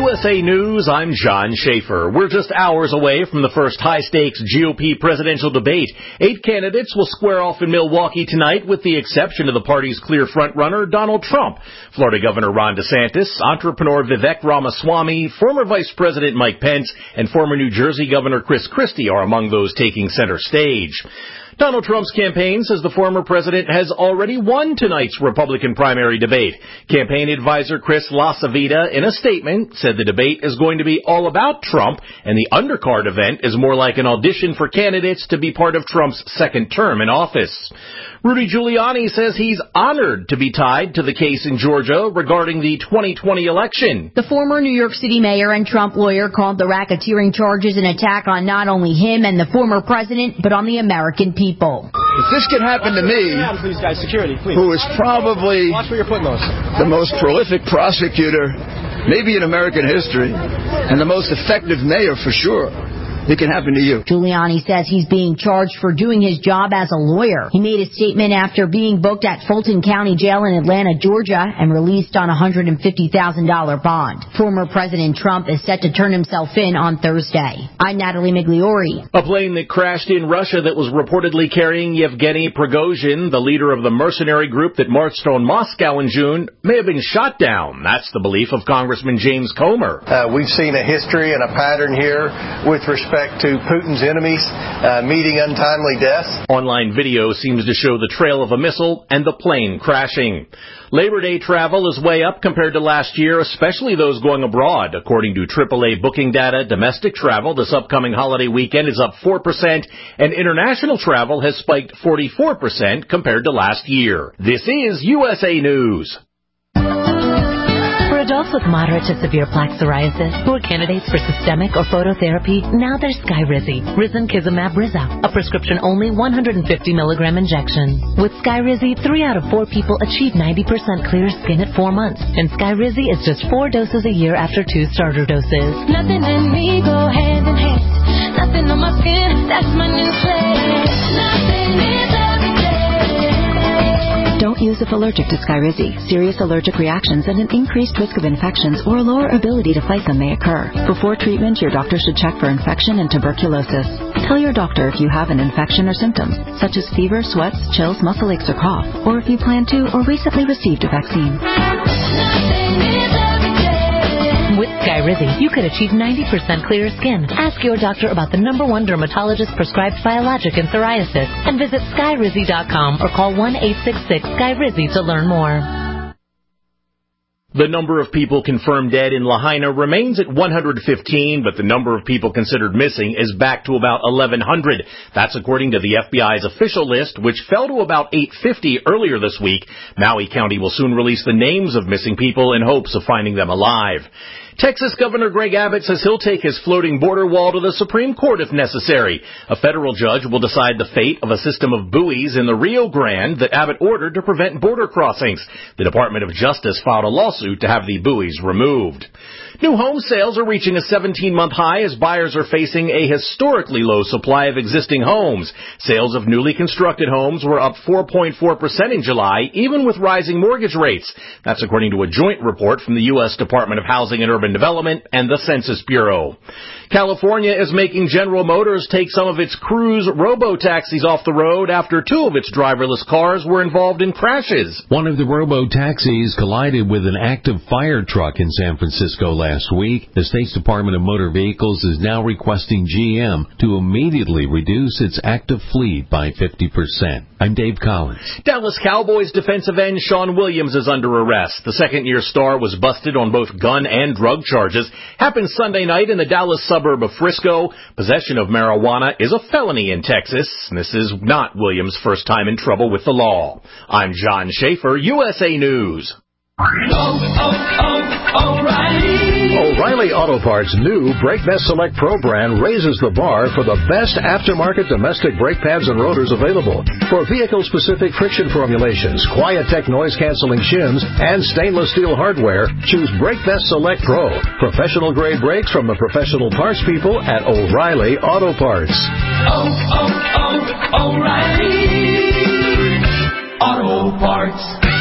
USA News, I'm John Schaefer. We're just hours away from the first high-stakes GOP presidential debate. 8 candidates will square off in Milwaukee tonight, with the exception of the party's clear frontrunner, Donald Trump. Florida Governor Ron DeSantis, entrepreneur Vivek Ramaswamy, former Vice President Mike Pence, and former New Jersey Governor Chris Christie are among those taking center stage. Donald Trump's campaign says the former president has already won tonight's Republican primary debate. Campaign advisor Chris LaCivita, in a statement, said the debate is going to be all about Trump, and the undercard event is more like an audition for candidates to be part of Trump's second term in office. Rudy Giuliani says he's honored to be tied to the case in Georgia regarding the 2020 election. The former New York City mayor and Trump lawyer called the racketeering charges an attack on not only him and the former president, but on the American people. If this could happen to me, who is probably the most prolific prosecutor, maybe in American history, and the most effective mayor for sure, it can happen to you. Giuliani says he's being charged for doing his job as a lawyer. He made a statement after being booked at Fulton County Jail in Atlanta, Georgia, and released on a $150,000 bond. Former President Trump is set to turn himself in on Thursday. I'm Natalie Migliori. A plane that crashed in Russia that was reportedly carrying Yevgeny Prigozhin, the leader of the mercenary group that marched on Moscow in June, may have been shot down. That's the belief of Congressman James Comer. We've seen a history and a pattern here with respect to Putin's enemies meeting untimely deaths. Online video seems to show the trail of a missile and the plane crashing. Labor Day travel is way up compared to last year, especially those going abroad. According to AAA booking data, domestic travel this upcoming holiday weekend is up 4%, and international travel has spiked 44% compared to last year. This is USA News. For adults with moderate to severe plaque psoriasis who are candidates for systemic or phototherapy, now there's Skyrizi, Risankizumab Rizza, a prescription-only 150-milligram injection. With Skyrizi, 3 out of 4 people achieve 90% clear skin at 4 months, and Skyrizi is just 4 doses a year after 2 starter doses. Nothing in me go hand in hand. Nothing on my skin, that's my new plan. Nothing is every day. Don't use if allergic to Skyrizi. Serious allergic reactions and an increased risk of infections or a lower ability to fight them may occur. Before treatment, your doctor should check for infection and tuberculosis. Tell your doctor if you have an infection or symptoms, such as fever, sweats, chills, muscle aches, or cough, or if you plan to or recently received a vaccine. With Skyrizi, you could achieve 90% clearer skin. Ask your doctor about the #1 dermatologist-prescribed biologic in psoriasis and visit Skyrizi.com or call 1-866-SKYRIZI to learn more. The number of people confirmed dead in Lahaina remains at 115, but the number of people considered missing is back to about 1,100. That's according to the FBI's official list, which fell to about 850 earlier this week. Maui County will soon release the names of missing people in hopes of finding them alive. Texas Governor Greg Abbott says he'll take his floating border wall to the Supreme Court if necessary. A federal judge will decide the fate of a system of buoys in the Rio Grande that Abbott ordered to prevent border crossings. The Department of Justice filed a lawsuit to have the buoys removed. New home sales are reaching a 17-month high as buyers are facing a historically low supply of existing homes. Sales of newly constructed homes were up 4.4% in July, even with rising mortgage rates. That's according to a joint report from the U.S. Department of Housing and Urban Development and the Census Bureau. California is making General Motors take some of its Cruise robo-taxis off the road after 2 of its driverless cars were involved in crashes. One of the robo-taxis collided with an active fire truck in San Francisco last week. The state's Department of Motor Vehicles is now requesting GM to immediately reduce its active fleet by 50%. I'm Dave Collins. Dallas Cowboys defensive end Sean Williams is under arrest. The second-year star was busted on both gun and drug charges. Happened Sunday night in the Dallas suburb of Frisco. Possession of marijuana is a felony in Texas. This is not Williams' first time in trouble with the law. I'm John Schaefer, USA News. O'Reilly Auto Parts' new Brake Best Select Pro brand raises the bar for the best aftermarket domestic brake pads and rotors available. For vehicle-specific friction formulations, Quiet-Tech noise-canceling shims, and stainless steel hardware, choose Brake Best Select Pro. Professional-grade brakes from the professional parts people at O'Reilly Auto Parts. O'Reilly Auto Parts.